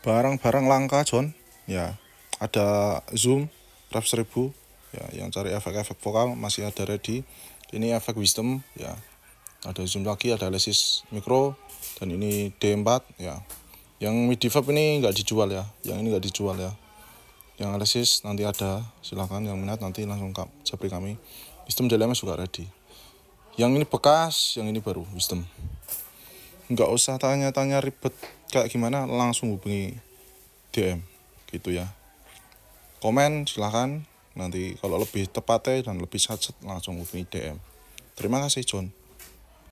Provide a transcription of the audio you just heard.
barang-barang langka John ya. Ada Zoom Rev 1000 ya, yang cari efek-efek vokal masih ada ready. Ini efek Wisdom ya, ada Zoom lagi, ada Alesis Micro, dan ini D4 ya. Yang MIDI Vibe ini nggak dijual ya, yang ini nggak dijual ya. Yang Alesis nanti ada, silahkan yang minat nanti langsung japri kami. Wisdom DLMS juga ready. Yang ini bekas, yang ini baru Wisdom. Nggak usah tanya-tanya ribet kayak gimana, langsung hubungi DM gitu ya. Komen silahkan, nanti kalau lebih tepatnya dan lebih sacet langsung hubungi DM. Terima kasih John.